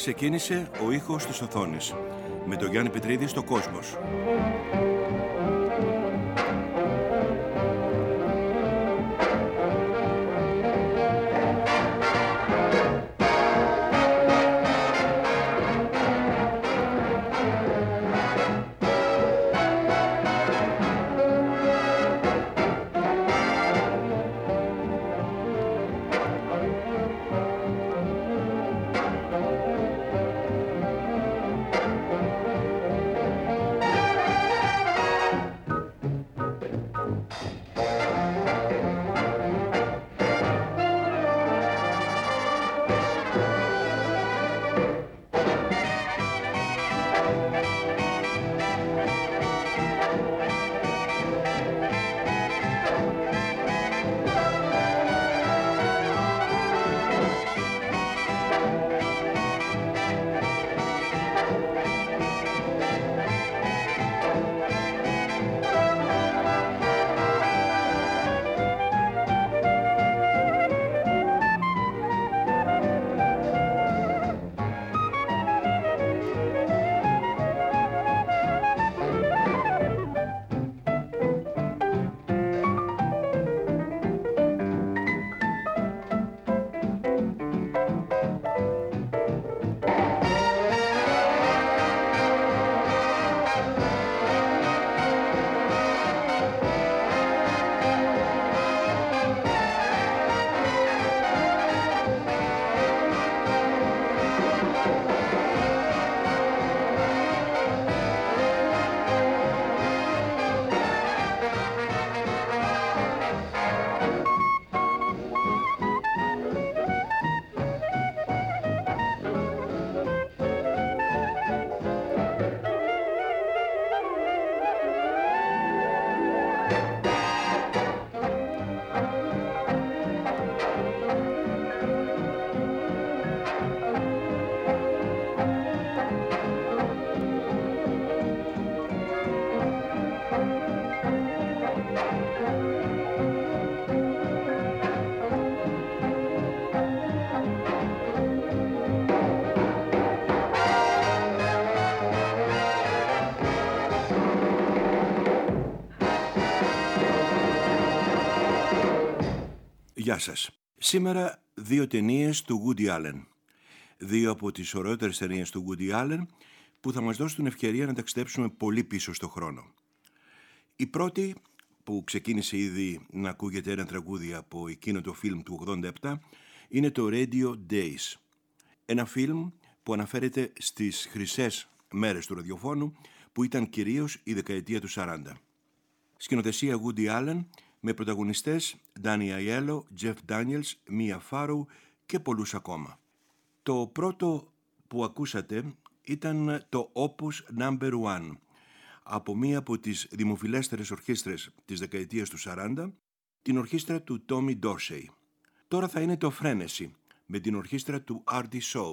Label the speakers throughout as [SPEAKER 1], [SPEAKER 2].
[SPEAKER 1] ξεκίνησε ο ήχος της οθόνης, με τον Γιάννη Πετρίδη στο Κόσμος. Γεια σας. Σήμερα δύο ταινίες του Woody Allen. Δύο από τις ωραιότερες ταινίες του Woody Allen που θα μας δώσουν την ευκαιρία να ταξιδέψουμε πολύ πίσω στο χρόνο. Η πρώτη, που ξεκίνησε ήδη να ακούγεται ένα τραγούδι από εκείνο το φιλμ του 87, είναι το Radio Days. Ένα φιλμ που αναφέρεται στις χρυσές μέρες του ραδιοφώνου που ήταν κυρίως η δεκαετία του 40. Σκηνοθεσία Woody Allen με πρωταγωνιστές Danny Aiello, Jeff Daniels, Mia Farrow και πολλούς ακόμα. Το πρώτο που ακούσατε ήταν το Opus No. 1 από μία από τις δημοφιλέστερες ορχήστρες της δεκαετίας του 40, την ορχήστρα του Tommy Dorsey. Τώρα θα είναι το Frenesy με την ορχήστρα του Artie Shaw.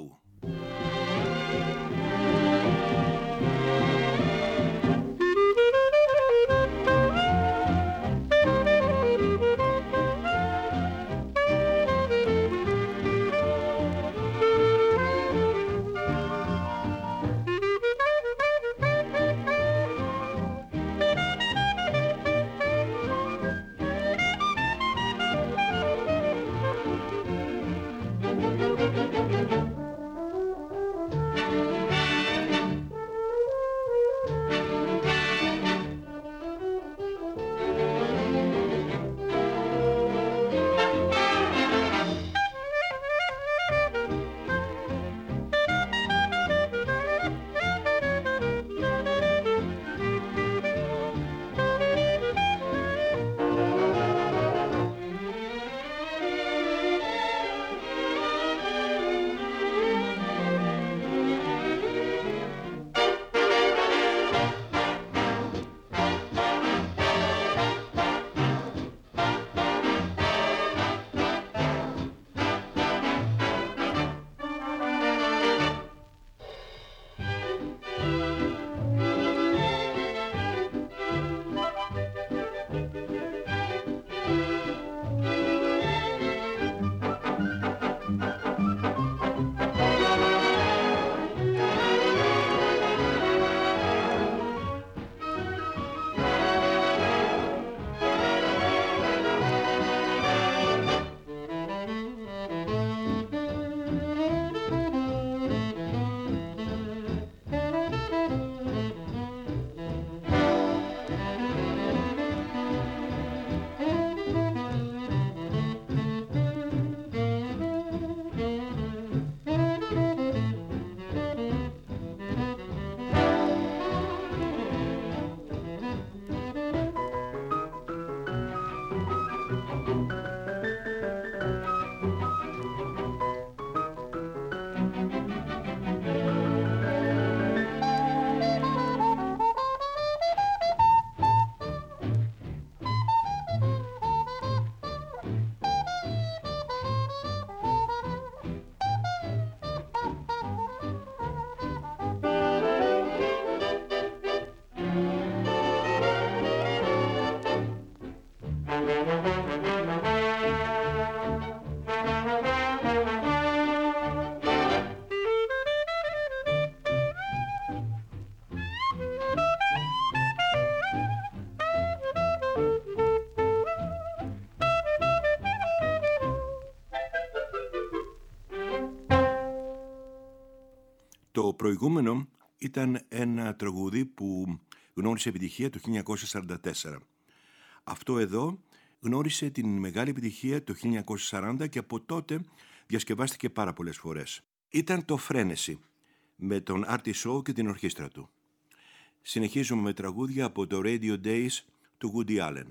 [SPEAKER 1] Το προηγούμενο ήταν ένα τραγούδι που γνώρισε επιτυχία το 1944. Αυτό εδώ γνώρισε την μεγάλη επιτυχία το 1940 και από τότε διασκευάστηκε πάρα πολλές φορές. Ήταν το Φρένεση με τον Artie Shaw και την ορχήστρα του. Συνεχίζουμε με τραγούδια από το Radio Days του Woody Allen.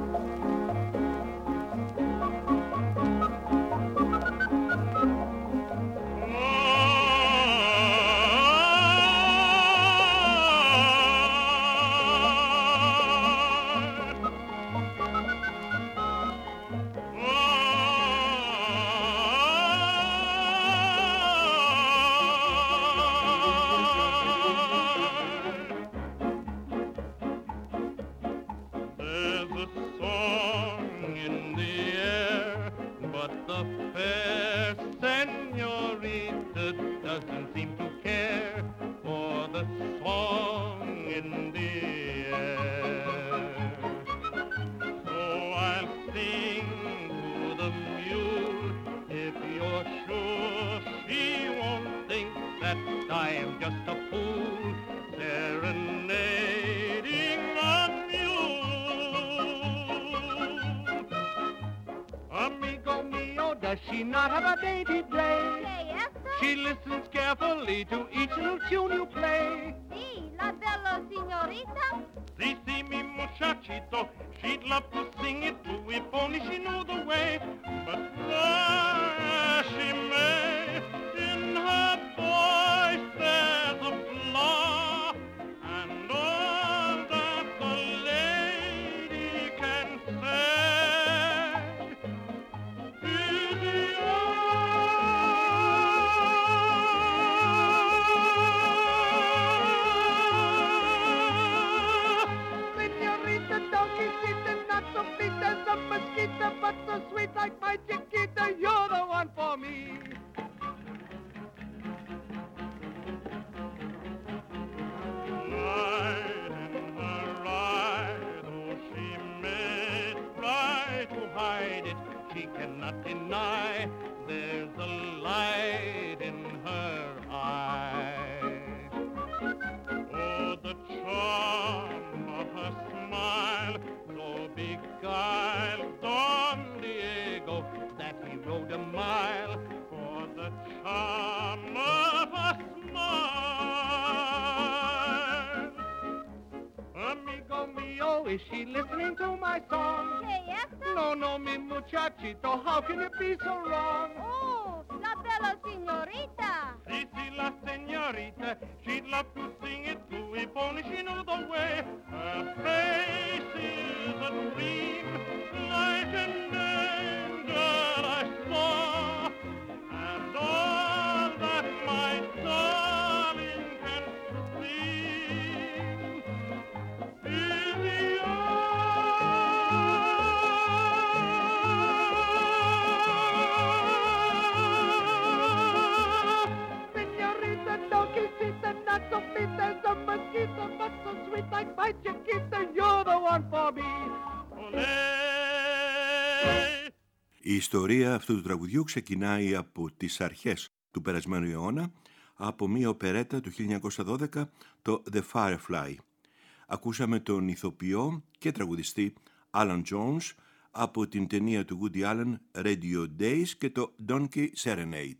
[SPEAKER 2] Does she not have a dainty day?
[SPEAKER 3] Yes, sir.
[SPEAKER 2] She listens carefully to each little tune you play.
[SPEAKER 3] Si, la bella signorita.
[SPEAKER 2] Si, si, mi muchachito, she'd love to sing it too if only she knew the way. But she may, in her voice there's a flaw, and all that the lady can say. But so sweet like my Chiquita, you're the one for me. Light in her eye, though she may try to hide it, she cannot deny there's a light in her eye. Oh, the charm of her smile, so beguiled Don Diego that he rode a mile for the charm of a smile. Amigo mio, is she listening to my song?
[SPEAKER 3] Yes, sir.
[SPEAKER 2] No, no, mi muchachito, how can you be so wrong?
[SPEAKER 3] Oh, la bella signorita.
[SPEAKER 2] Si, si, la señorita, she'd love to sing it too if only she knew the way. Her face is a dream, like an angel I saw, and all that my darling can see is the Señorita, don't quisita, not so fit as a mosquito, but so sweet like my Chiquita, you're the one for me. Olé!
[SPEAKER 1] Η ιστορία αυτού του τραγουδιού ξεκινάει από τις αρχές του περασμένου αιώνα, από μία οπερέτα του 1912, το The Firefly. Ακούσαμε τον ηθοποιό και τραγουδιστή Alan Jones από την ταινία του Woody Allen Radio Days και το Donkey Serenade.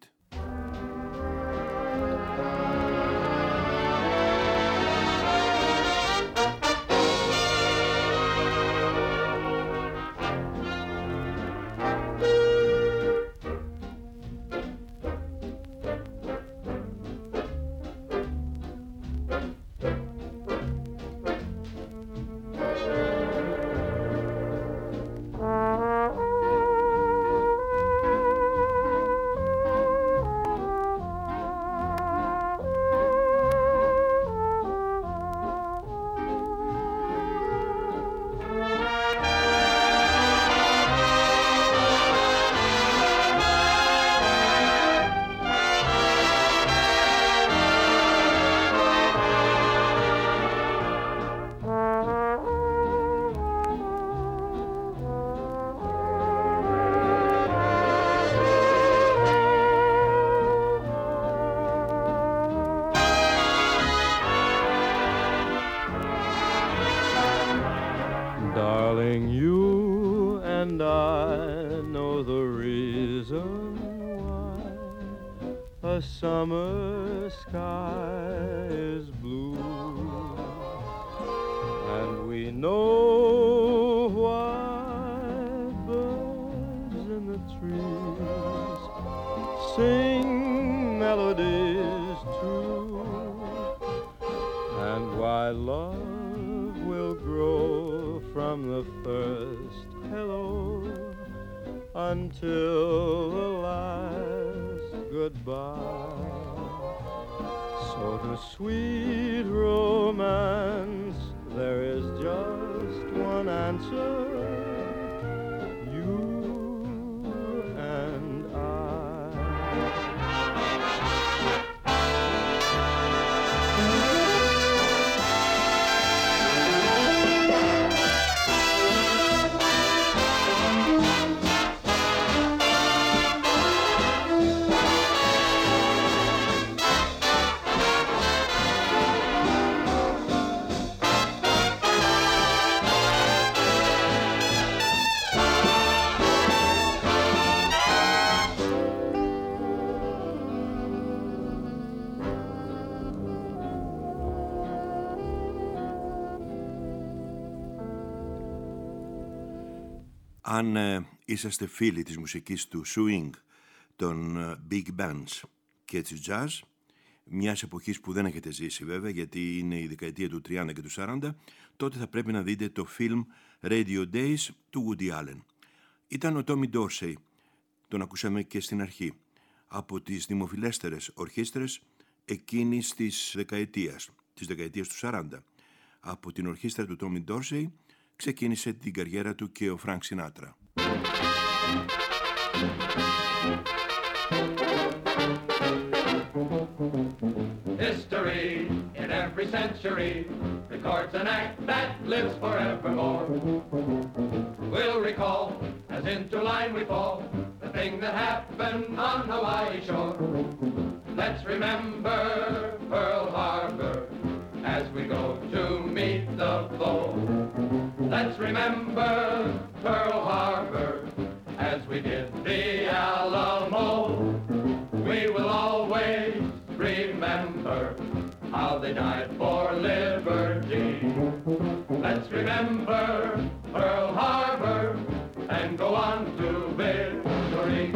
[SPEAKER 4] the summer sky is blue, and we know why birds in the trees sing melodies true, and why love will grow from the first hello until the last goodbye. So to sweet romance there is just one answer: you and I.
[SPEAKER 1] Αν είσαστε φίλοι της μουσικής του swing, των big bands και της jazz, μιας εποχής που δεν έχετε ζήσει βέβαια, γιατί είναι η δεκαετία του 30 και του 40, τότε θα πρέπει να δείτε το film Radio Days του Woody Allen. Ήταν ο Tommy Dorsey, τον ακούσαμε και στην αρχή, από τις δημοφιλέστερες ορχήστρες εκείνης της δεκαετίας του 40. Από την ορχήστρα του Tommy Dorsey ξεκίνησε την καριέρα του και ο Frank Sinatra.
[SPEAKER 5] History in every century records an act that lives forevermore. We'll recall as into line we fall the thing that happened on Hawaii shore. Let's remember Pearl Harbor as we go to meet the foe. Let's remember Pearl Harbor as we did the Alamo. We will always remember how they died for liberty. Let's remember Pearl Harbor and go on to victory.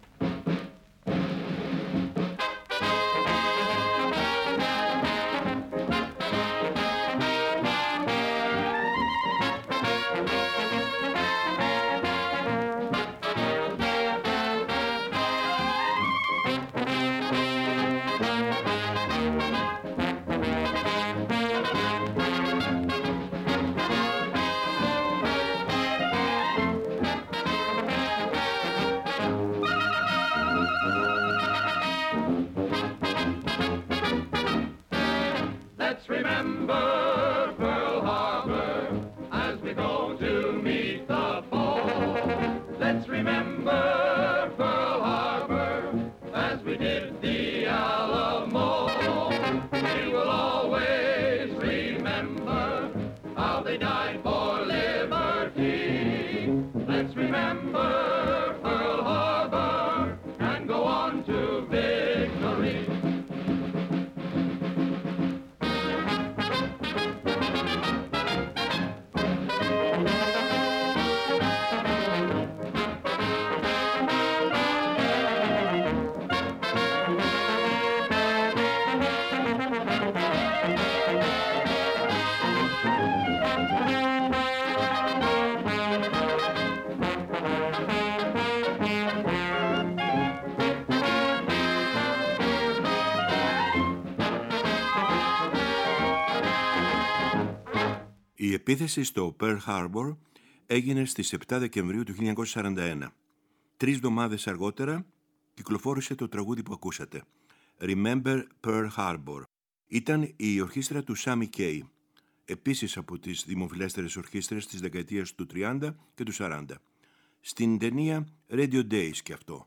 [SPEAKER 1] Η επίθεση στο Pearl Harbor έγινε στις 7 Δεκεμβρίου του 1941. 3 εβδομάδες αργότερα κυκλοφόρησε το τραγούδι που ακούσατε, Remember Pearl Harbor. Ήταν η ορχήστρα του Sammy Kaye, επίσης από τις δημοφιλέστερες ορχήστρες της δεκαετίας του 30 και του 40. Στην ταινία Radio Days και αυτό.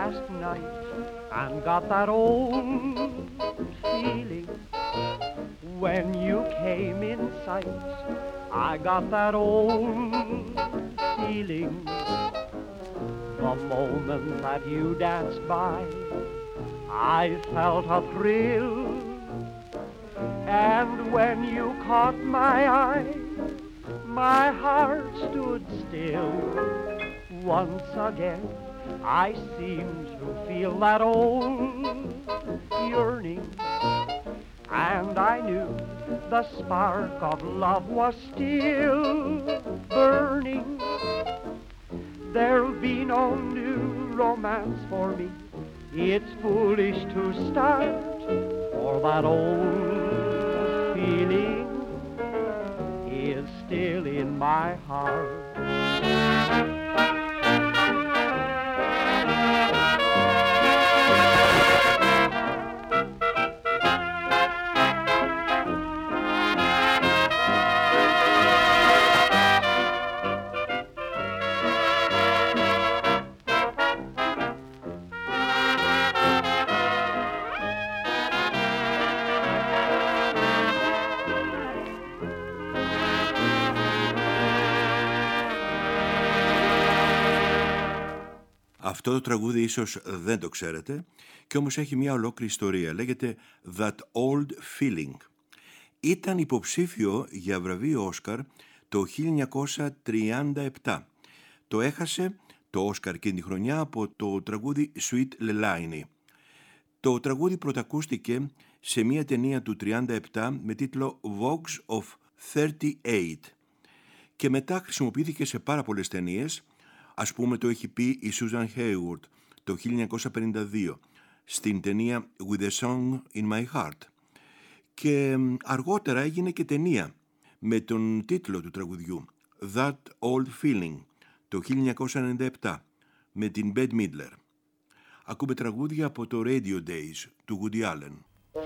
[SPEAKER 4] last night and got that old feeling. When you came in sight, I got that old feeling. The moment that you danced by, I felt a thrill. And when you caught my eye, my heart stood still. Once again, I seemed to feel that old yearning. And I knew the spark of love was still burning. There'll be no new romance for me. It's foolish to start, for that old feeling is still in my heart.
[SPEAKER 1] Αυτό το τραγούδι ίσως δεν το ξέρετε και όμως έχει μια ολόκληρη ιστορία. Λέγεται That Old Feeling. Ήταν υποψήφιο για βραβείο Όσκαρ το 1937. Το έχασε το Όσκαρ εκείνη τη χρονιά από το τραγούδι Sweet Leilani. Το τραγούδι πρωτακούστηκε σε μια ταινία του 1937 με τίτλο Vogue of 38 και μετά χρησιμοποιήθηκε σε πάρα πολλές ταινίες. Ας πούμε το έχει πει η Susan Hayward το 1952 στην ταινία With a Song in My Heart και αργότερα έγινε και ταινία με τον τίτλο του τραγουδιού That Old Feeling το 1997 με την Bette Midler. Ακούμε τραγούδια από το Radio Days του Woody Allen.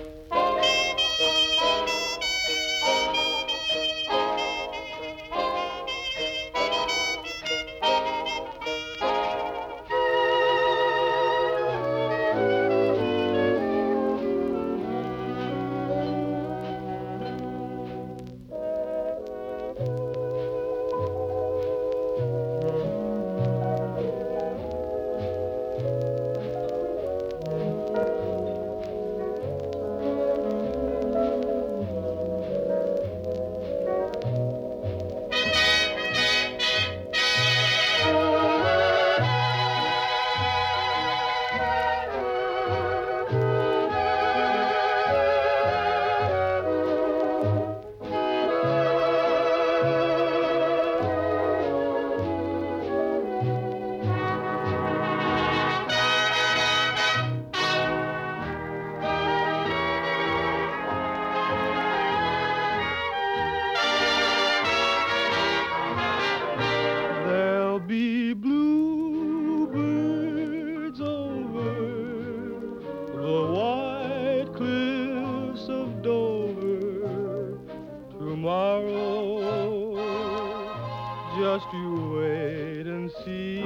[SPEAKER 4] Just you wait and see.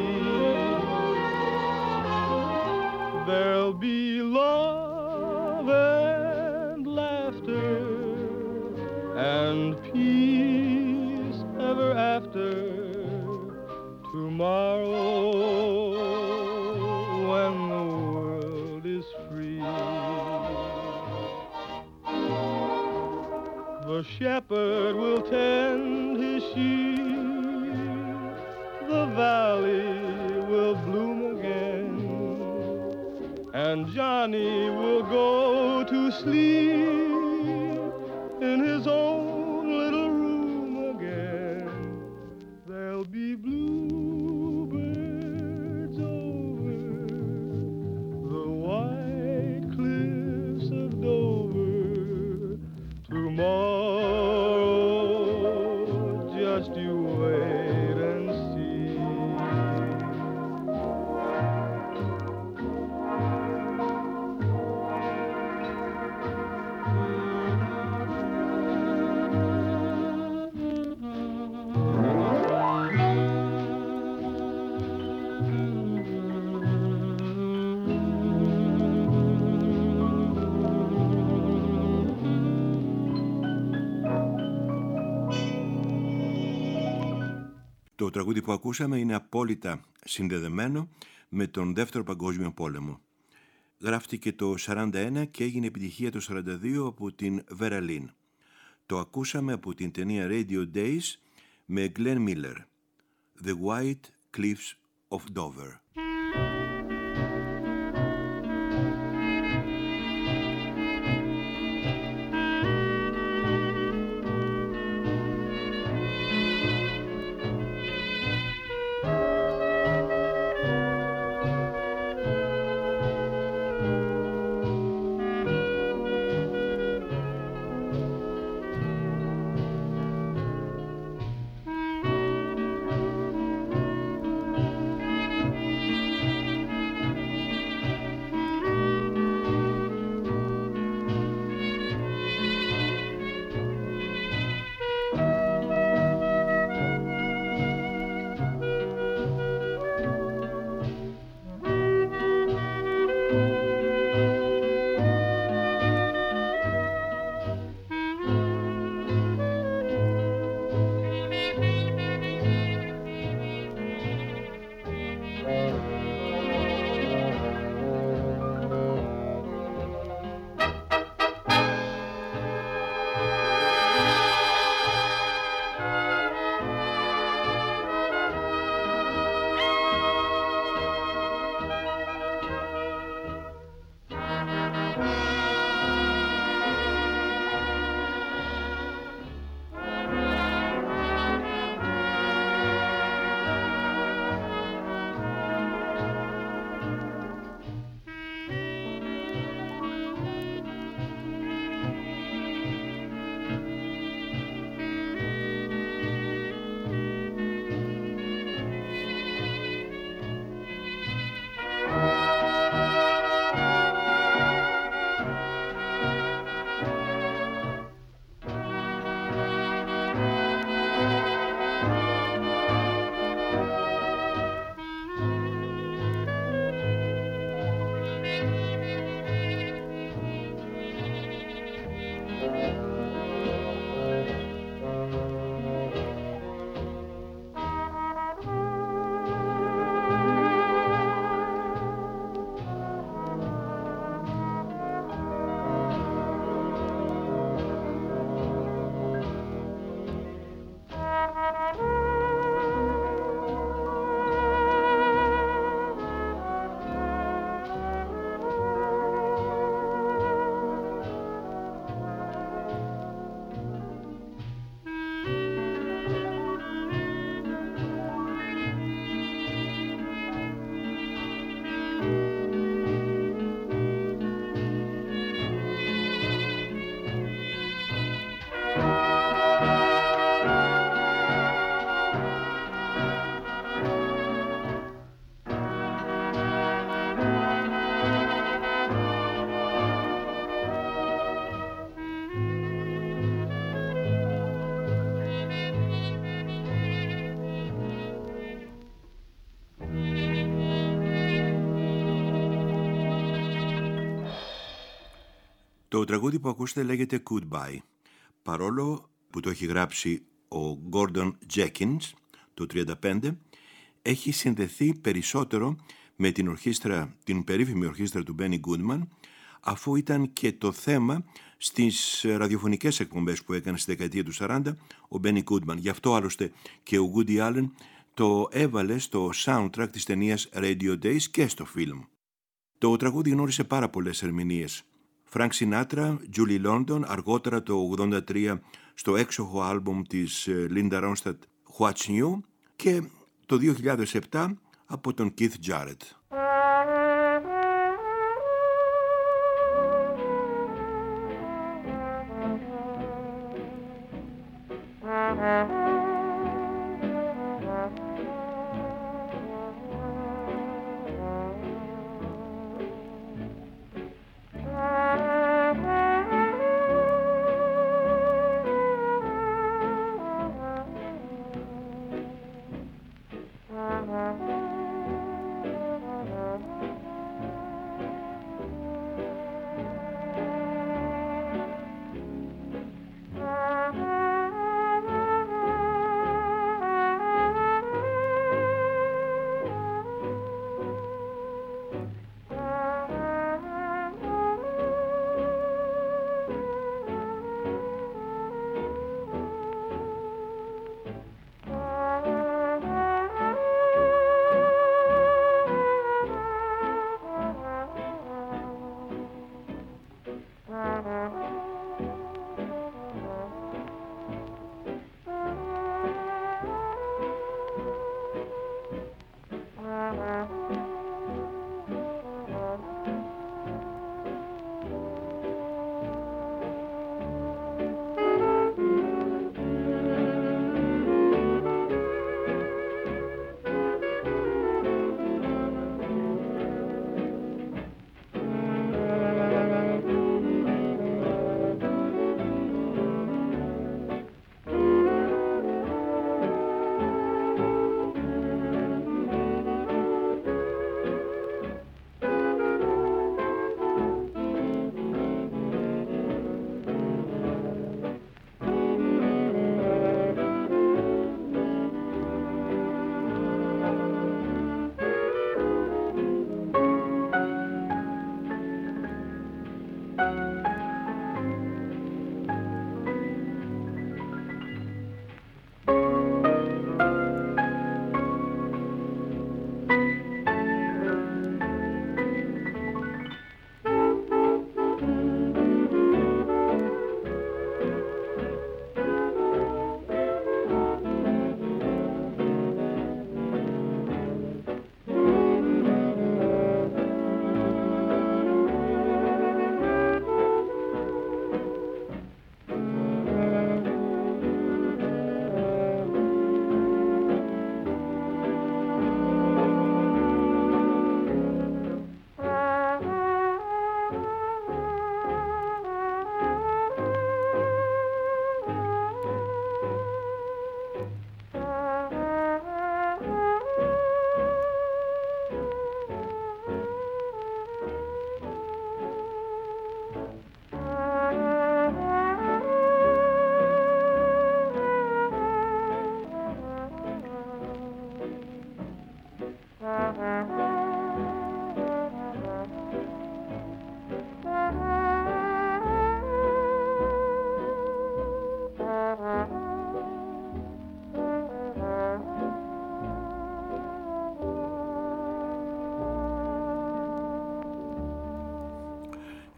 [SPEAKER 4] There'll be love and laughter and peace ever after tomorrow when the world is free. The shepherd will tend his sheep, the valley will bloom again, and Johnny will go to sleep in his own little room again. There'll be bluebirds over the white cliffs of Dover tomorrow. Just you wait and see.
[SPEAKER 1] Το τραγούδι που ακούσαμε είναι απόλυτα συνδεδεμένο με τον Δεύτερο Παγκόσμιο Πόλεμο. Γράφτηκε το 1941 και έγινε επιτυχία το 1942 από την Vera Lynn. Το ακούσαμε από την ταινία Radio Days με Glenn Miller, The White Cliffs of Dover. Το τραγούδι που ακούσετε λέγεται Goodbye, παρόλο που το έχει γράψει ο Gordon Jenkins το 1935, έχει συνδεθεί περισσότερο με την ορχήστρα, την περίφημη ορχήστρα του Benny Goodman, αφού ήταν και το θέμα στις ραδιοφωνικές εκπομπές που έκανε στη δεκαετία του 40 ο Benny Goodman. Γι' αυτό άλλωστε και ο Woody Allen το έβαλε στο soundtrack της ταινίας Radio Days και στο φιλμ. Το τραγούδι γνώρισε πάρα πολλές ερμηνείες. Frank Sinatra, Julie London, αργότερα το 1983 στο έξοχο άλμπουμ της Linda Ronstadt, What's New, και το 2007 από τον Keith Jarrett.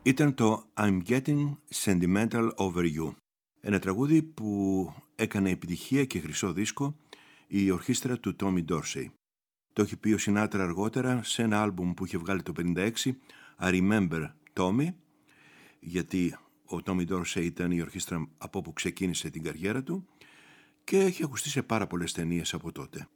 [SPEAKER 1] ήταν το I'm Getting Sentimental Over You, ένα τραγούδι που έκανε επιτυχία και χρυσό δίσκο η ορχήστρα του Tommy Dorsey. Το έχει πει ο Σινάτρα αργότερα σε ένα άλμπουμ που είχε βγάλει το 1956, I Remember Tommy, γιατί ο Tommy Dorsey ήταν η ορχήστρα από όπου ξεκίνησε την καριέρα του και έχει ακουστεί σε πάρα πολλές ταινίες από τότε.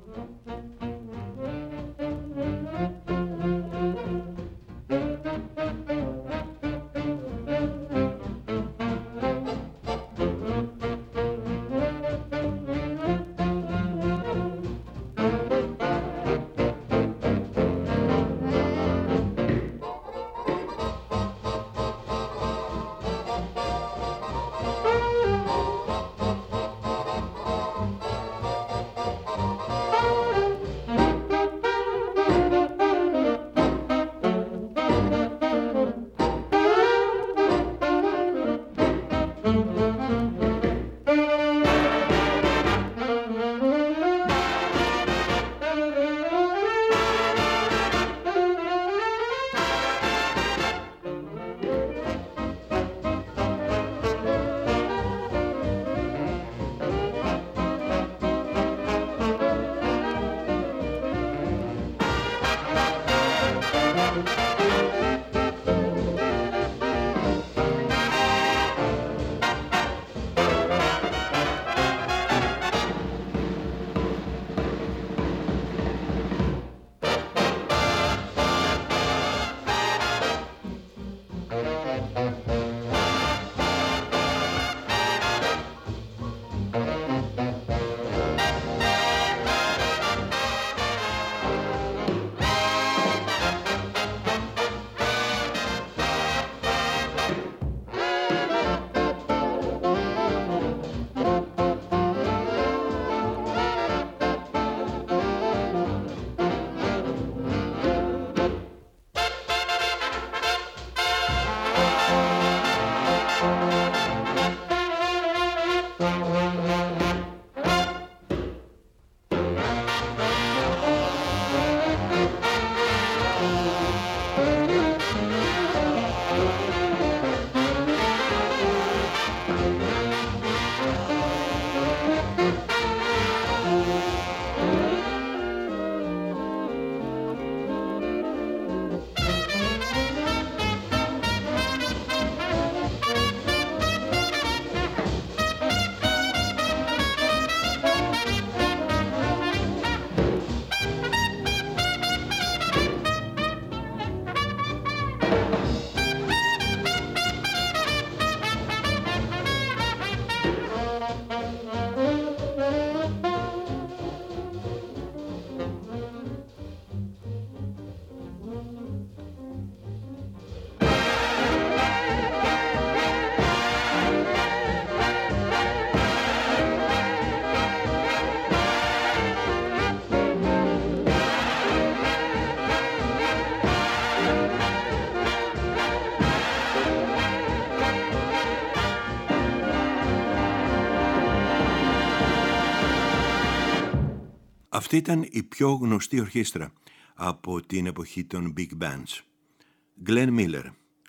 [SPEAKER 1] Αυτή ήταν η πιο γνωστή ορχήστρα από την εποχή των Big Bands. Glenn Miller.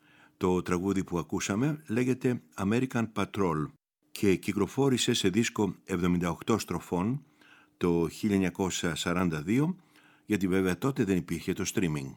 [SPEAKER 1] Το τραγούδι που ακούσαμε λέγεται American Patrol και κυκλοφόρησε σε δίσκο 78 στροφών το 1942, γιατί βέβαια τότε δεν υπήρχε το streaming.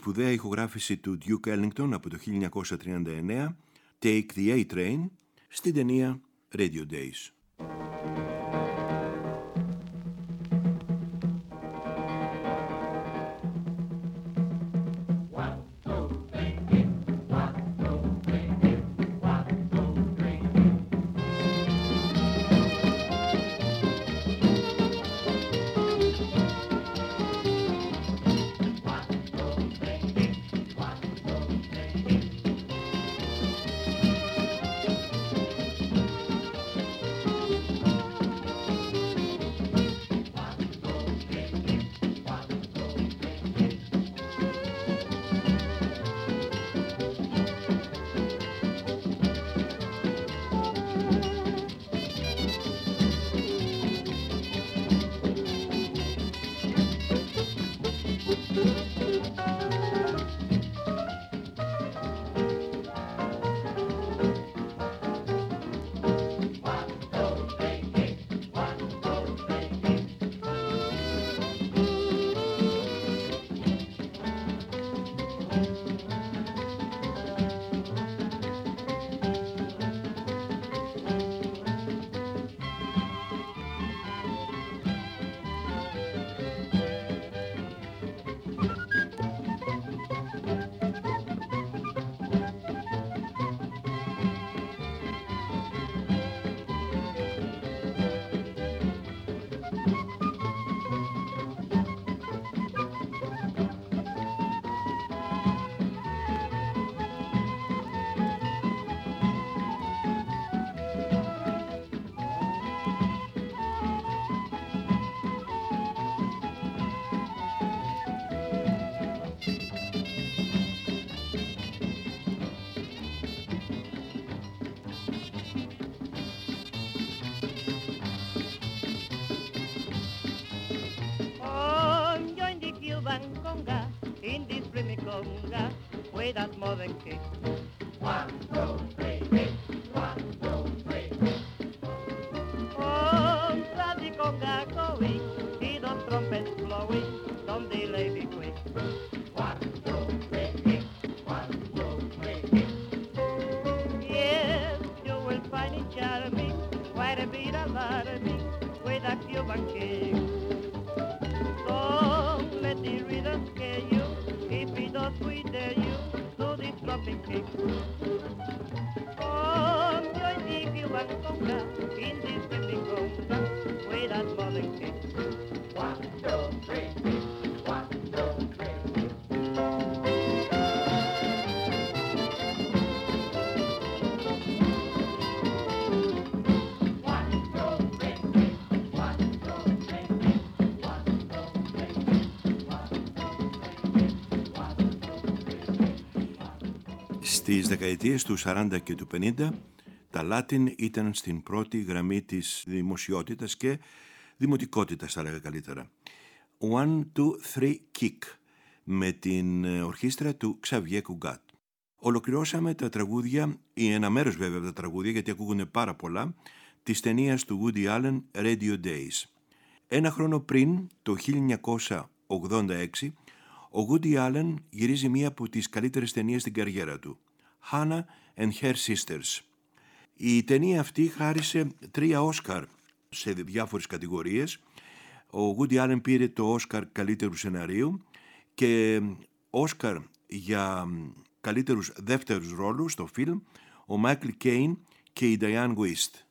[SPEAKER 1] σπουδαία ηχογράφηση του Duke Ellington από το 1939, Take the A-Train, στην ταινία Radio Days.
[SPEAKER 6] In this rhythm conga, way that's more than kick.
[SPEAKER 5] 1, 2, 3, hit. 1, 2, 3, hit.
[SPEAKER 6] Oh, slap the conga going, see those trumpets blowing, don't delay, be quick.
[SPEAKER 5] 1, 2, 3, hit. 1, 2, 3, hit.
[SPEAKER 6] Yes, you will find it charming, quite a bit alarming, with a Cuban kick. Don't let the rhythm scare you, if it does we dare you, do this dropping kick. Oh, join the Cuban conga, in this rhythm conga, with that modern kick.
[SPEAKER 5] 1, 2, 3, hit. 1, 2, 3, hit.
[SPEAKER 1] Στις δεκαετίες του 40 και του 50, τα Latin ήταν στην πρώτη γραμμή της δημοσιότητας και δημοτικότητας, θα λέγα καλύτερα. 1, 2, 3, kick, με την ορχήστρα του Xavier Cugat. Ολοκληρώσαμε τα τραγούδια, ή ένα μέρος βέβαια από τα τραγούδια, γιατί ακούγονται πάρα πολλά, της ταινίας του Woody Allen Radio Days. Ένα χρόνο πριν, το 1986, ο Woody Allen γυρίζει μία από τις καλύτερες ταινίες στην καριέρα του, Hannah and Her Sisters. Η ταινία αυτή χάρισε 3 Όσκαρ σε διάφορες κατηγορίες. Ο Woody Allen πήρε το Όσκαρ καλύτερου σεναρίου και Όσκαρ για καλύτερους δεύτερους ρόλους στο φιλμ ο Μάικλ Κέιν και η Diane Wist.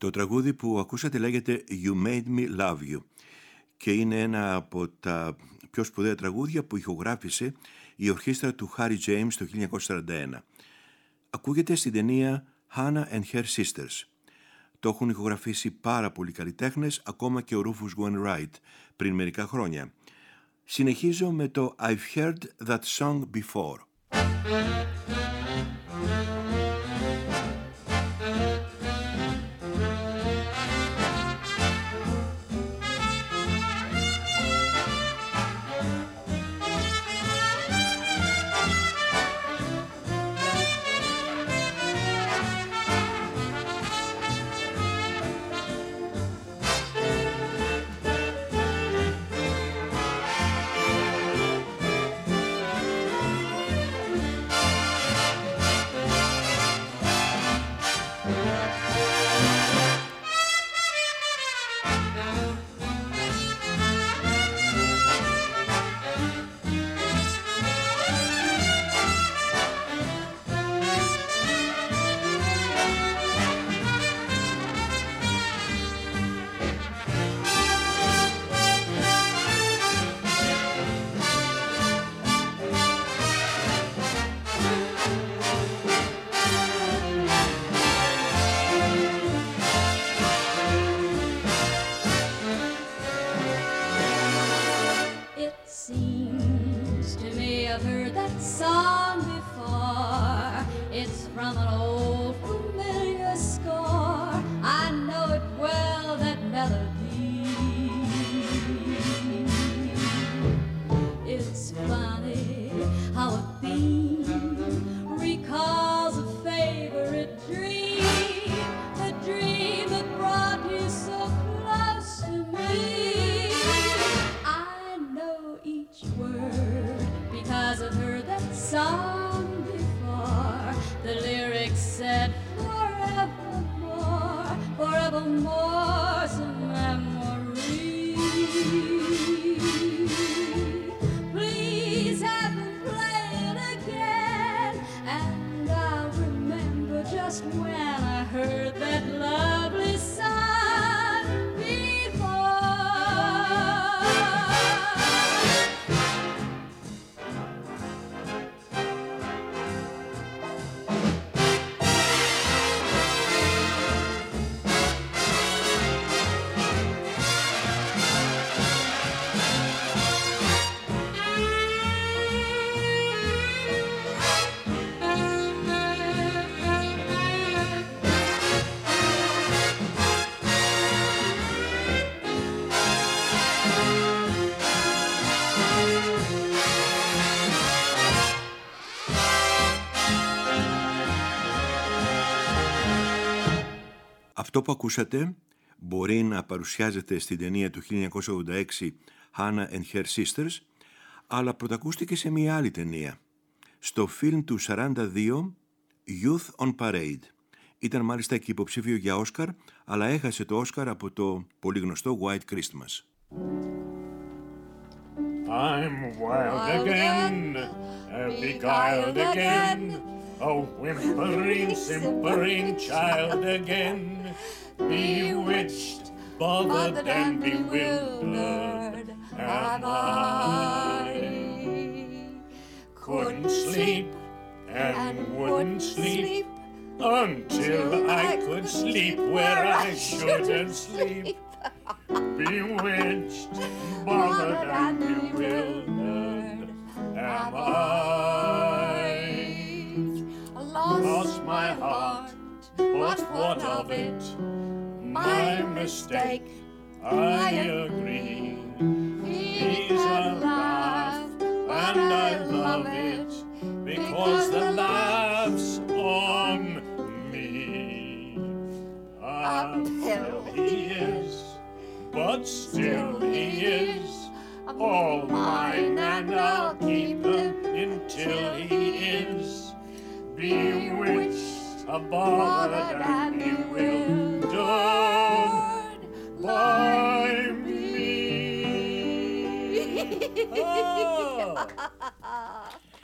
[SPEAKER 1] Το τραγούδι που ακούσατε λέγεται You Made Me Love You και είναι ένα από τα πιο σπουδαία τραγούδια που ηχογράφησε η ορχήστρα του Harry James το 1941. Ακούγεται στην ταινία Hannah and Her Sisters. Το έχουν ηχογραφήσει πάρα πολλοί καλλιτέχνες, ακόμα και ο Rufus Wainwright πριν μερικά χρόνια. Συνεχίζω με το I've Heard That Song Before. Αυτό που ακούσατε μπορεί να παρουσιάζεται στην ταινία του 1986 Hannah and Her Sisters, αλλά πρωτακούστηκε σε μια άλλη ταινία, στο φιλμ του 42 Youth on Parade. Ήταν μάλιστα και υποψήφιο για Όσκαρ, αλλά έχασε το Όσκαρ από το πολύ γνωστό White Christmas.
[SPEAKER 2] I'm wild again, beguiled again, a whimpering, simpering child again, bewitched, bothered and bewildered am I. Couldn't sleep and wouldn't sleep until I could sleep where I shouldn't sleep. Bewitched, bothered and bewildered am I. Lost my heart, but what of it? My mistake, I agree. He's alive, and I love it, because the laugh's on me. Uphill he is, but still he is all mine, and I'll keep him until he is bewitched, bothered and bewildered by me.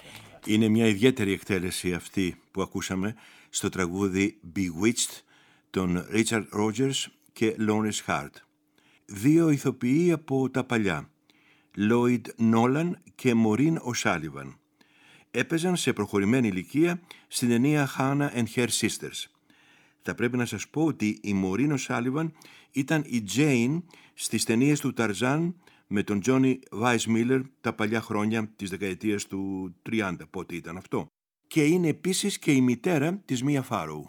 [SPEAKER 1] Είναι μια ιδιαίτερη εκτέλεση αυτή που ακούσαμε στο τραγούδι Bewitched τον Richard Rogers και Lawrence Hart. 2 ηθοποιοί από τα παλιά, Lloyd Nolan και Maureen O'Sullivan. Έπαιζαν σε προχωρημένη ηλικία στην ταινία Hannah and Her Sisters. Θα πρέπει να σας πω ότι η Maureen O'Sullivan ήταν η Jane στις ταινίες του Tarzan με τον Johnny Weissmuller τα παλιά χρόνια της δεκαετίας του 30, πότε ήταν αυτό. Και είναι επίσης και η μητέρα της Mia Farrow.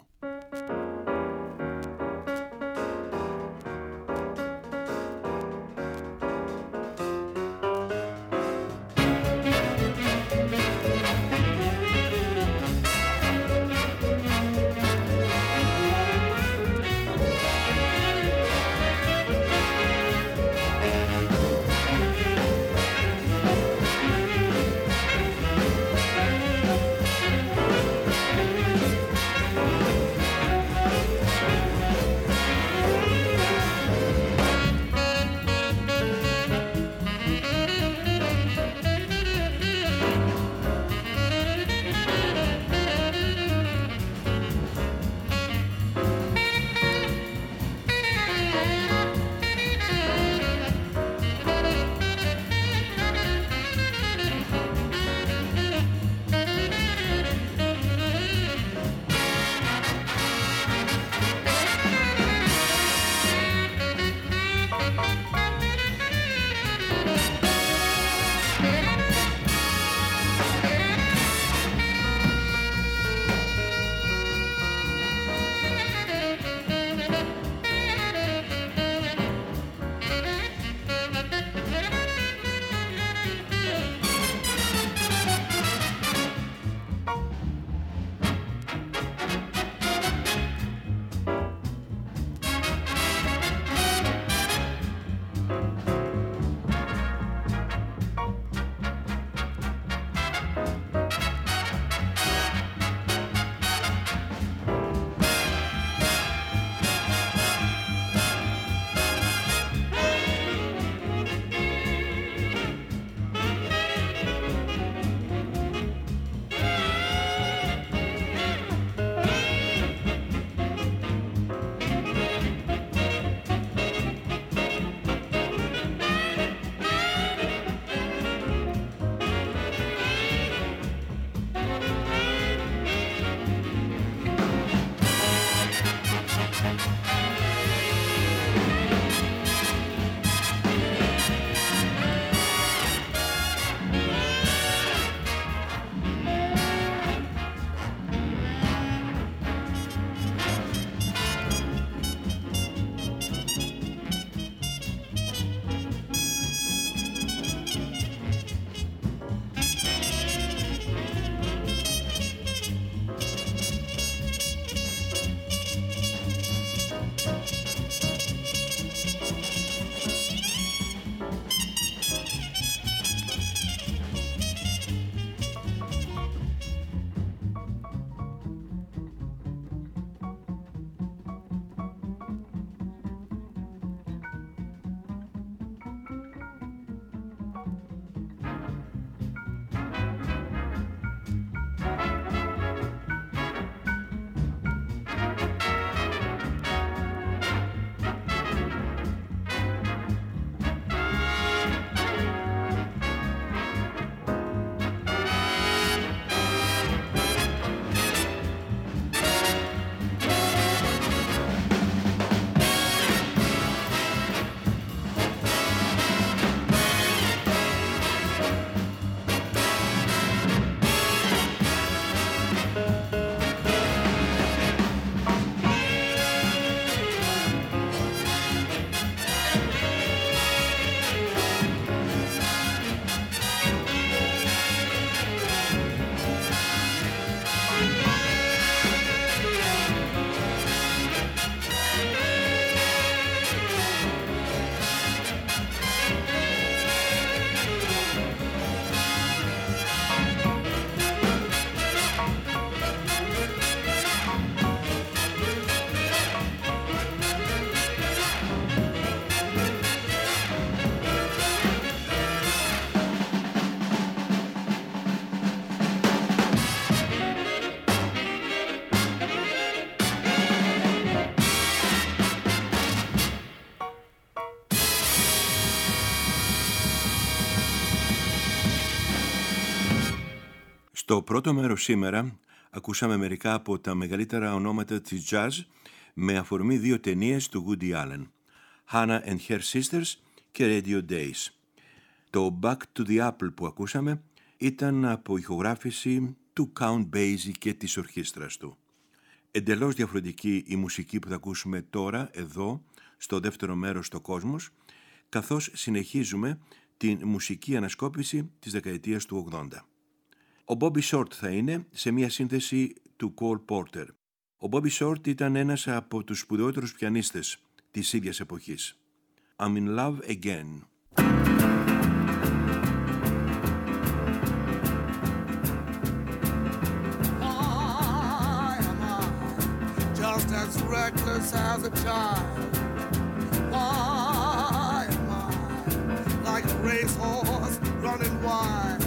[SPEAKER 1] Στο πρώτο μέρος σήμερα ακούσαμε μερικά από τα μεγαλύτερα ονόματα της jazz με αφορμή δύο ταινίες του Woody Allen, Hannah and Her Sisters και Radio Days. Το Back to the Apple που ακούσαμε ήταν από ηχογράφηση του Count Basie και της ορχήστρας του. Εντελώς διαφορετική η μουσική που θα ακούσουμε τώρα εδώ στο δεύτερο μέρος στο Κόσμος, καθώς συνεχίζουμε την μουσική ανασκόπηση της δεκαετίας του 80. Ο Bobby Short θα είναι σε μια σύνθεση του Cole Porter. Ο Bobby Short ήταν ένας από τους σπουδαιότερους πιανίστες της ίδιας εποχής. I'm in love again.
[SPEAKER 7] Just as reckless as a child. Why am I like a racehorse running wild?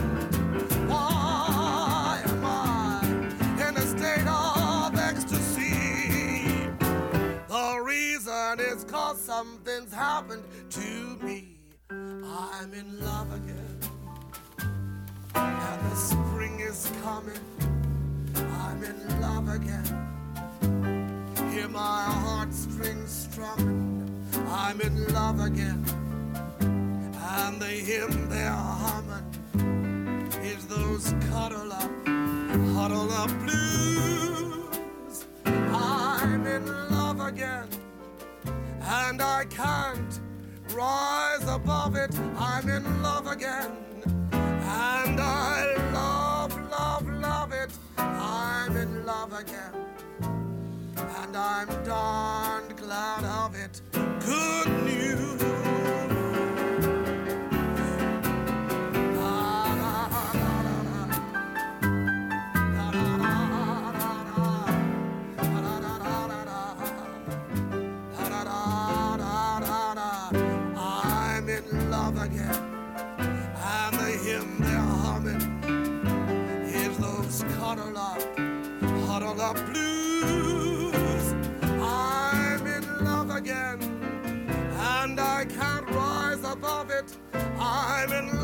[SPEAKER 7] Why am I in a state of ecstasy? The reason is 'cause something's happened to me. I'm in love again, and the spring is coming. I'm in love again. Hear my heartstrings strumming. I'm in love again, and the hymn they're humming is those huddle up blues. I'm in love again, and I can't rise above it. I'm in love again, and I love it. I'm in love again, and I'm darned glad of it. Good news. I'm in love again, and the hymn they're humming is those huddle up blues. I'm in love again, and I can't rise above it. I'm in